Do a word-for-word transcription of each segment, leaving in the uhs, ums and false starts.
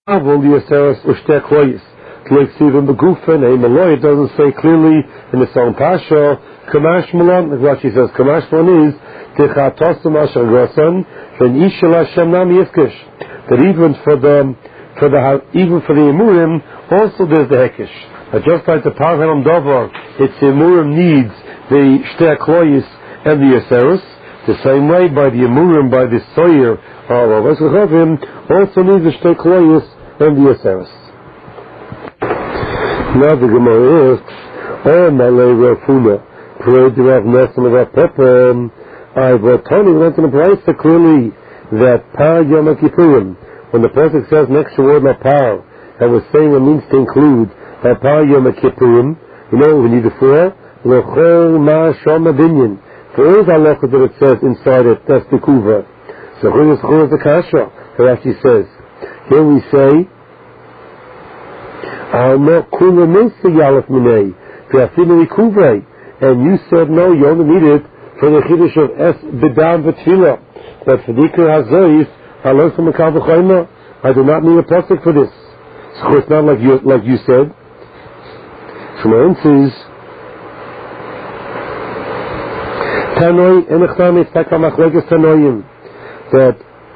Avol Yaseres Ushtek Loyis. Like Stephen Begufen, a Malloy, it doesn't say clearly in the song Pasha, Kamash Malon, like what she says, Kamash Malon is, Tichatosim Asher Grosan, then Ishel Hashem Nam Yifkish. That even for the, for the, even for the Emurim, also there's the Hekish. But just like the Parhanam Dover, it's the Emurim needs the Shtek Loyis and the Yaseres, the same way by the Emurim, by the Soyer, of Eschavim, also needs the Shtek Loyis and the Yaseres. Now the Gemara asks, "Oh, Malay Rafuna, pray to Rav Nesson of Rav Pepper. I brought Tony went in the price clearly that Par Yom Kippurim, when the Prophet says next to word Par, and was saying it means to include Par Yom Kippurim. You know what we need it for? L'chol Ma Shom Abinyan. For all the halachas that it says inside it, that's the kuva. So who is who is the kasha? It actually says. Here we say. And you said no, you only need it for the chiddush of es bedam v'tfila. But for dikar hazois, I do not need a pasuk for this. So it's not like you like you said. So my answer is Tanoi enechnami takamachleges tanoim that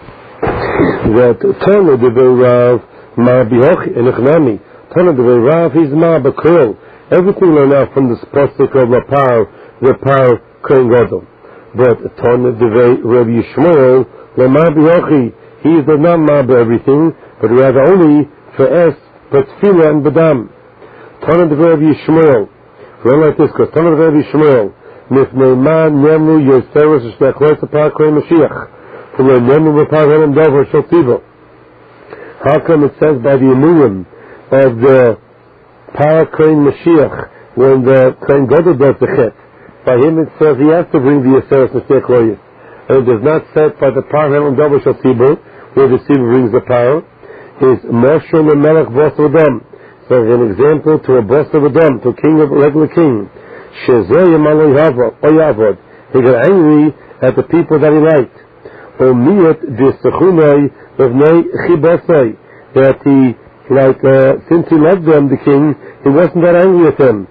that Tana de Rav ma bihoch enechnami. Tana de Rav is ma b'kol. Everything learned out from the pasuk of the Par, the Par Kohen Gadol. But Tana de Rabbi Yishmael, the ma bihochi, he is the not ma everything, but rather only for es, but tefillah and bedam. Tana de Rabbi Yishmael, run like this, because Tana de Rabbi Yishmael, mifnei ma nemu yoseres shteklois Par Kohen Mashiach, from the nemu b'Par Hanam Dover shel Tiva. How come it says by the Emurim of the Par Kohen Mashiach, when the Kohen Gadol does the chet, by him it says he has to bring the Yaseres Nestech Loyis. And it does not say by the Par Hanam Dover shel Tiva, where the Tiva brings the power, is Moshe Melech Boss of Adam. So an example to a boss of Adam, to a king of a regular king. Shezeh Yamaloi Yavod. He got angry at the people that he liked. Or Miyat Disachunai of Nei Chibasai. That he, like, uh, since he loved them, the king, he wasn't that angry at them.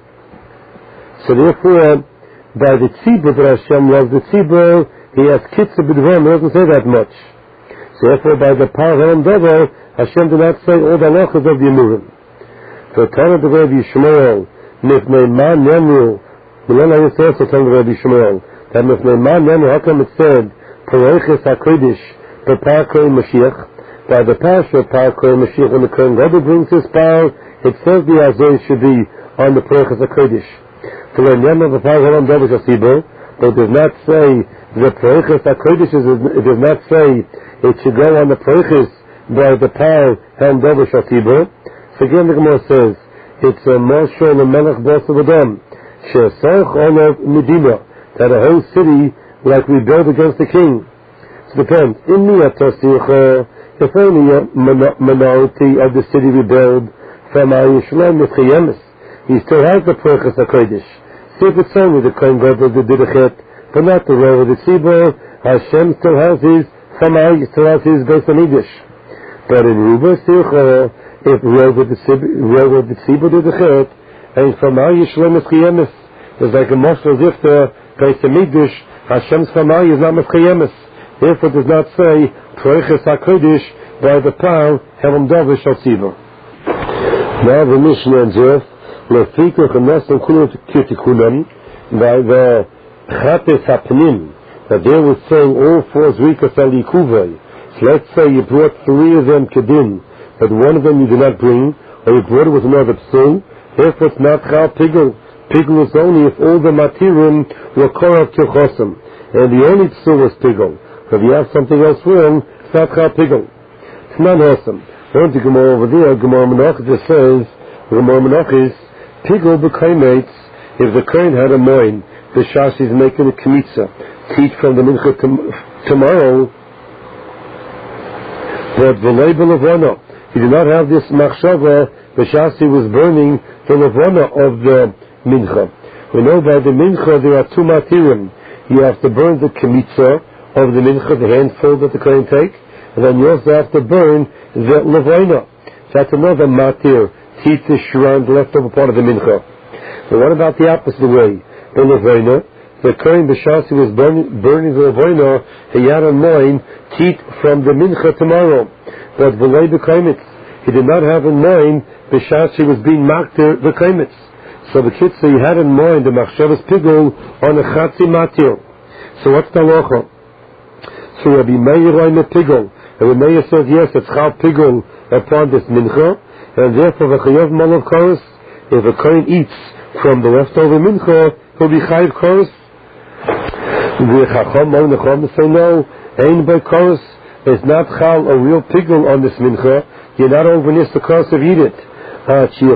So therefore, by the tzibur that Hashem loves the tzibur, he has kitzur b'dvam, he doesn't say that much. So therefore, by the Par Hanam Dover, Hashem did not say all the halachas of the Emurim. So Tana de Rabbi Yishmael, mifnei ma nemu, Milana Yisrael, so Tana de Rabbi Yishmael, that mifnei ma nemu, how come it said, Paroiches HaKodesh, the Par Kohen Mashiach, by the Pasha Par Kohen Mashiach, when the Kohen Gadol brings his power, it says the Azoi should be on the Paroiches HaKodesh. For the name of the Par Hanam Dover shel Tiva, but it does not say the Paroiches HaKodesh, it does not say it should go on the Paroiches by the Par Hanam Dover shel Tiva. So again the Gemara says, it's a Moshe and a Melech Boss of Adam, She'esach Olav Medina, that a whole city like we build against the king. So it depends. In Miyat if only a minority of the city we build from Yishlem Mitchayemis, he still has the Paroiches HaKodesh. See if it's only the Kohen Gadol that did a chet, but not the Rav of the Tzibur. Hashem still has his, Samai still has his Beis HaMikdash. But in Ruba Silcha, if Rav of the Tzibur did a chet, and from Yishlem Mitchayemis, it's like a moshe as if the Beis HaMikdash, Hashem's Samai is not Mitchayemis. Therefore it does not say Paroiches HaKodesh by the Par Hanam Dover shel Tiva. Now the Mishnah answers, Lefiko Chenesem Kulam Kirtikulam, by the Chapes HaPnim, that they were saying all four Zrikas Alikuvay. So let's say you brought three of them Kedin, but one of them you did not bring, or you brought it with another Psul, therefore it's not Chal Pigel. Pigel is only if all the Matirim were Korach Kilchosim, and the only Psul was Pigel. If you have something else wrong, it's not Chal Pigel. It's not awesome. Going to Gemara over there, Gemara Menach just says, Gemara Menach is, Pigel b'kaimates, if the Kohen had a moin, the Shashi is making a Kmitza, teach from the Mincha tom- tomorrow, but the label of Levana, he did not have this Machshava, the Shashi was burning the Levana of the Mincha. We know by the Mincha there are two Matirim. You have to burn the Kmitza of the mincha, the handful that the Kohen take, and then you also have to burn the levana. That's another matir. Teeth the shran, the leftover part of the mincha. But what about the opposite way? The levoina, the Kohen b'shas he was burning, burning the levoina, he had in mind teeth from the mincha tomorrow. But v'lei b'kaimitz, he did not have in mind b'shas he was being makter the kaimitz. So the kitzah he had in mind the machshavas pigul on a chatzi matir. So what's the halacha? So Rabbi Meir on the pigul. And Rabbi Meir says yes, it's chal pigul upon this mincha, and therefore the chayav malav koros, if a kohen eats from the leftover mincha, he'll be chayav koros. The chacham on the chacham say no, ein by koros, it's not chal a real pigul on this mincha. You're not over this the koros of eat it. Until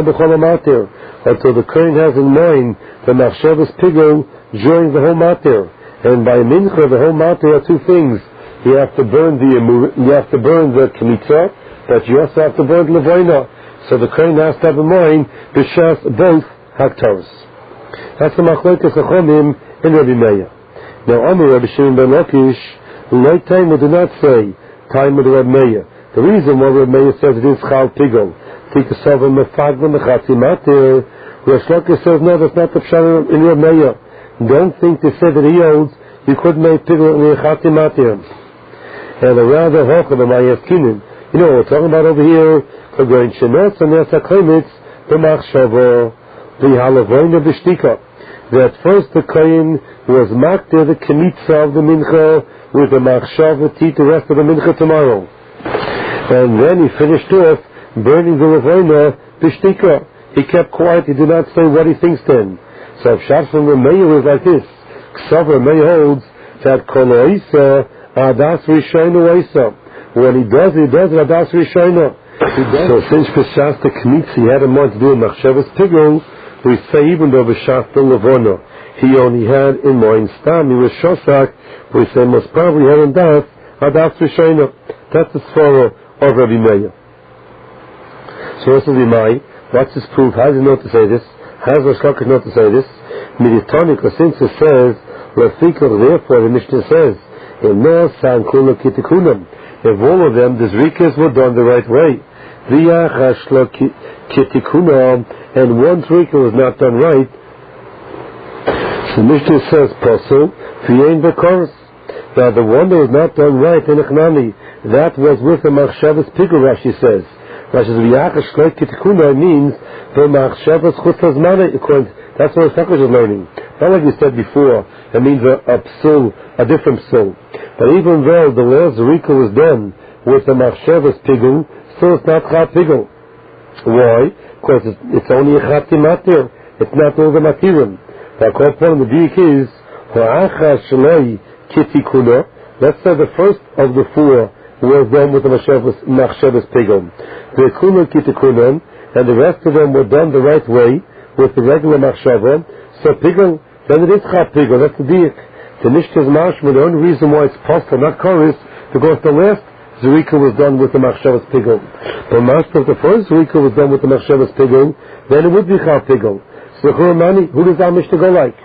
the kohen has in mind the machshavas pigul during the whole matir. And by mincha, the whole matir are two things. You have to burn the you have to burn the kmitza, but you also have to burn the levoina. So the kohen has to have in mind b'shas both haktaros. That's the machlokes chachamim in Rabbi Meir. Now, Amar Rabbi Shimon ben Lakish, lo time do not say time with Rabbi Meir. The reason why Rabbi Meir says it is chal pigul, tikasava mefagla mechatzi matir. Rabbi Lakish says no, that's not the pshat in Rabbi Meir. Don't think to say that he holds you could make pigul in the chatzi matir. And a rather hochel of my yaskinin. You know what we're talking about over here? For going shenos and yes hakaimitz the machshava the halavoina b'shtika. That first the kohen was makter the kemitza of the mincha with the machshava to eat the rest of the mincha tomorrow. And then he finished off burning the lavoina b'shtika. He kept quiet, he did not say what he thinks then. So Shas from the Meir is like this. Ksav Meir holds that koloisa adas rishayna waisa. When he does it, he does it adas rishayna. So since b'shas the kmitz he had in mind to do a machshavas pigul, we say even though b'shas the lavono he only had in mind stam, he was shosak, we say most probably had in das adas rishayna. That's the svara of Rabbi Meir. So this is Imai. What's this proof? How does he know to say this? How does Rosh Hashanah know to say this? Miditonik, since it says, Lefikar, therefore the Mishnah says, Eno san kula kitikunam. If all of them, the zrikas were done the right way, V'yach hashlo kitikunam, and one zrika was not done right, so the Mishnah says, Posel, V'yein bekors. Now the one that was not done right, Enechnami, that was with the machshavas pigul, Rashi says. Rashi says, V'yach hashlo kitikunam means the machshavas chutzas mana, that's what Rosh is learning. Not like we said before, it means a, a psul, a different psul. But even though the last zrika was done with the machshavas pigul, still it's not chat pigul. Why? Because it's, it's only a chatzi matir. It's not all the matirim. The whole point of the diuk is, ha'acha shloi kitikuna. Let's say the first of the four was done with the machshavas pigul. The kuna kitikunan, and the rest of them were done the right way, with the regular machshava, so pigul, then it is chat pigul, that's the diuk. The Mishnah's mashma, the only reason why it's possible, not chorus, because the last zrika was done with the machshavas pigul. But master, if the first zrika was done with the machshavas pigul, then it would be chat pigul. So Churmani, who does our Mishnah go like?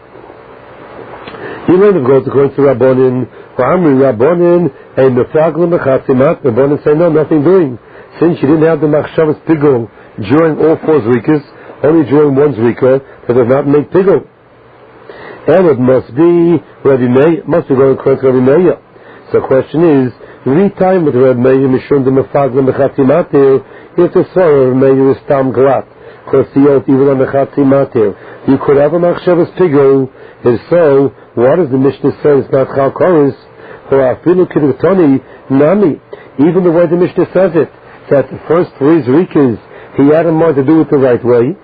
He learned of goes according to Rabbonin, for Amri Rabbonin, and the Faglim Mechatzimat, Rabbonin say no, nothing doing. Since you didn't have the machshavas pigul during all four zrikas, only during one zrika, that does not make pigul. And it must be Rabbi Meir, must be going according to Rabbi Meir. So the question is, every time with Rabbi Meir, Mishum de Mefagla Mechatzi Matir, if the Sorah of Meir is Tam Glat, because the oath even on Mechatzi Matir, you could have a machshavas pigul. If so, what does the Mishnah say? It's not Chal Koris, for Afilu Kiritoni, Nami. Even the way the Mishnah says it, that the first three zrikas, he had in mind to do it the right way,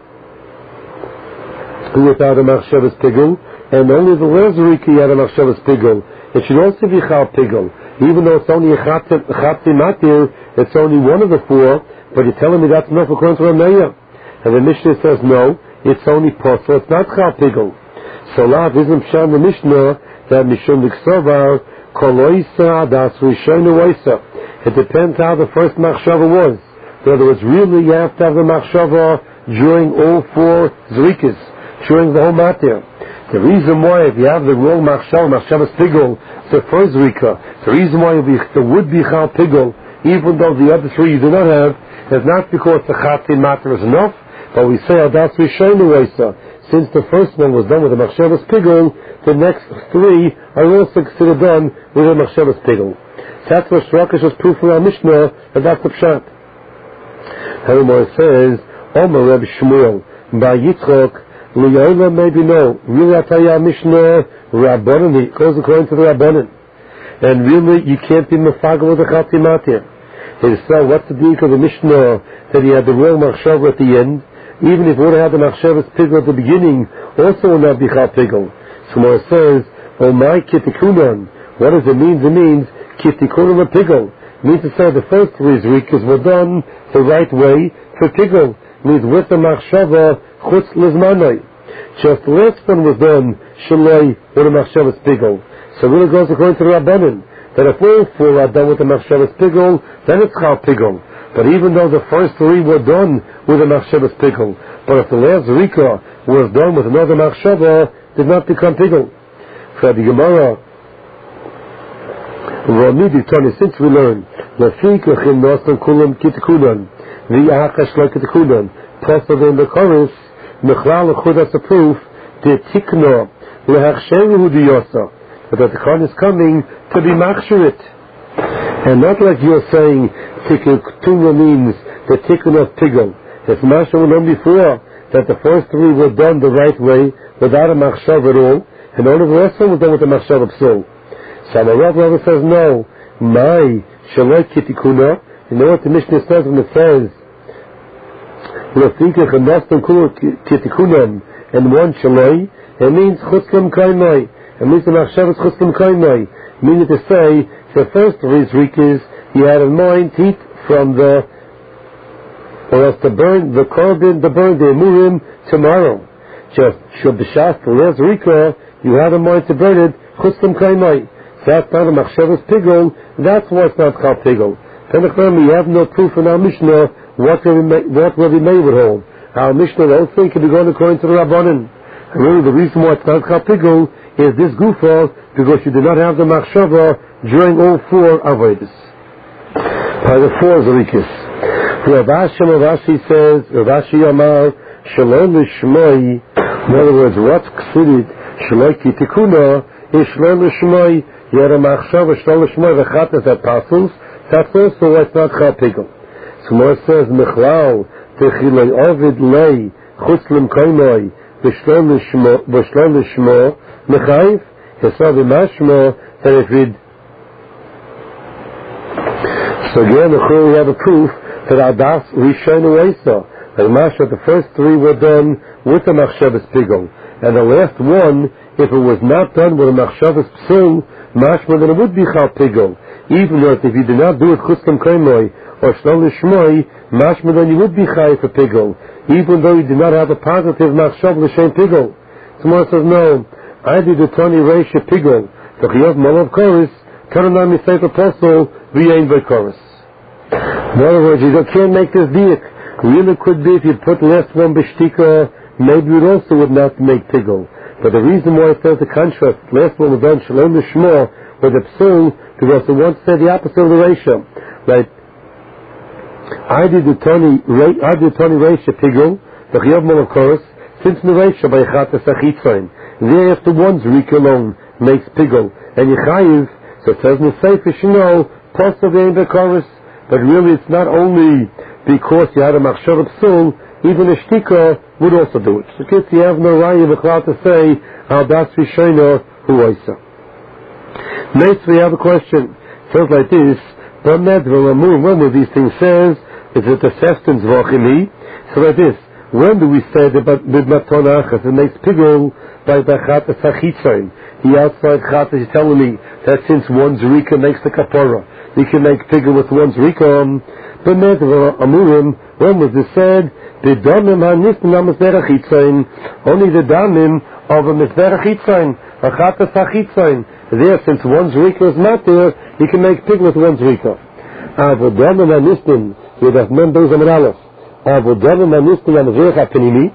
without a machshavas pigul, and only the last zrika he had a machshavas pigul. It should also be chal pigul, even though it's only a chatzi matir. It's only one of the four, but you're telling me that's enough according to Rameya. And the Mishnah says no, it's only posel, it's not chal pigul. So lav isn't pshan the Mishnah that mishum diksovar koloisa adas rishonu oisa. It depends how the first machshava was. In other words, really you have to have the machshava during all four zrikas, during the whole matir. The reason why, if you have the wrong machshava, machshavas pigul, the first zrika, the reason why there would be chal pigul, even though the other three you do not have, is not because the Chatzi matter is enough, but we say Adas Rishonu Oisa. Since the first one was done with a Machshavas Pigul, the next three are also considered done with a Machshavas Pigul. That's what Shrakish was proof for our Mishnah, and that's the Pshat. Harimor says, Omer Reb Shmuel, by Yitzchok, Liyola maybe no, really Ataya Mishnah, Rabbanan, it goes according to the Rabbanan. And really, you can't be Mefagel with the Chatzi Matir. It is so, what's the deal of the Mishnah that he had the real Machshavah at the end? Even if he would have had the Machshavas Pigel at the beginning, also will not be Chal Pigel. So it says, Oh my Kitikunan. What does it mean? It means Kitikunan Pigel. It means to say the first three Zrikas were done the right way for Pigel. It means with the Machshavah Chutz Lizmanai. Just the last one was done Shaloi with the Machshavas Pigel. So it really goes according to the Rabbanan, that if all four are done with the Machshavas Pigel, then it's Chal Pigel. But even though the first three were done with a Machshavas Pigel, but if the last Rika was done with another Machshavah, did not become Pigel. For the Gemara, since we learn, Lafik Nostan Kulam Kitikunan, V'Achash Lo Kitikunan, Posad in the chorus, Mechlal Chudas a proof, the Tikno, Lehachsheru Diyosa, that the Khan is coming to be Machshirit. And not like you're saying, Tikkun means the Tikkun of Pigel. It's Masha we learned before that the first three were done the right way without a Machshav at all, and all of the rest of them was done with a Machshav of Psul. So the Rav Rav says no. My Shaloi Kitikuna. You know what the Mishnah says when it says Lefikach and Nostan Kulu Kitikunan and one Shaloi? It means Chutzlam Kaimai. It means the Machshav is Chutzlam Kaimai. Meaning to say the first three Zrikas he had in mind heat from the, or else to burn the Korban, to burn the Emurim tomorrow. Just Shabbat, the last Rika, you had in mind to burn it, Chutzlam Kaimai. That's not a Machshavas Pigel, that's why it's not Chal Pigel. Then we have no proof in our Mishnah what will be what will be made with hold. Our Mishnah, the whole thing can be going according to the Rabbanan. And really the reason why it's not Chal Pigel is this Gufa, because you did not have the Machshavah during all four Avodas. By the four Zerikis. Rav Ashi, Rav Ashi says, Rav Ashi Amar, Shalom Lishmoi, in other words, what's Ksidit, Shaloi Kitikuna, is Shalom Lishmoi, you had a Machshavah, Shalom Lishmoi, the Chatas Apostles, that's also why it's not Chal Pigel. So more says, Mechlal, Techilei Ovid Lei, Chutzlim Kaimoi, B'Shalom Lishmo, Mechayiv, Yisrael B'Mashmo, that if we'd so again, we have a proof that Adas Rishon Uesa, that Masha, the first three were done with the Machshavas Pigel, and the last one, if it was not done with a Machshavas Psul, Mashma, then it would be Chal Pigel. Even though if you did not do it Chutzlam Kaimoi or Shlom Lishmoi, Mashma, then you would be Chayiv for Pigel, even though you did not have a positive Machshav L'Shem Pigel. Someone says, no, I did the Tony Reisha Pigel, the Chiyov Malav Chorus, Karanam Yisayt Apostle, V'yein V'Chorus. In other words, you can't make this diak. Really could be if you put last one b'shtika, maybe it also would not make Pigel. But the reason why it says the contrast, last one was done Shalom L'Shmo, with the Psul, because it wants to say the opposite of the Reisha. Right? I did the Tony, I did Tony Reisha Pigel, the Chiyov Malav Chorus, since the Reisha by Chatas Achitzain. There after one Zrik alone makes Pigel. And Yechayiv, so it says in the Sefer Shino, Posel V'yein V'Chorus. But really it's not only because you had a Machshav Psul, even a Shtika would also do it. So kids, you have no right to say, how that's Rishayna Huwaisa. Next we have a question. It says like this, one of these things says, is it the Sefton's Vachimi? So like this, when do we say that Bidmaton Achas, it makes Pigel by the Chatas Achitzain? The outside Chatas is telling me that since one Zerika makes the Kapara, you can make Pigel with one Zerika. But Amurim, when was this said? The Damim HaNistan HaMizberach Hitzain, only the Damim of a Mizberach Hitzain, a Chatas HaChitzain. There, since one Zerika is not there, you can make Pigel with one Zerika. Avo Damim HaNistan, Yedach Mem Beis Amar Aleph. Avo Damim HaNistan HaMizberach HaPnimi,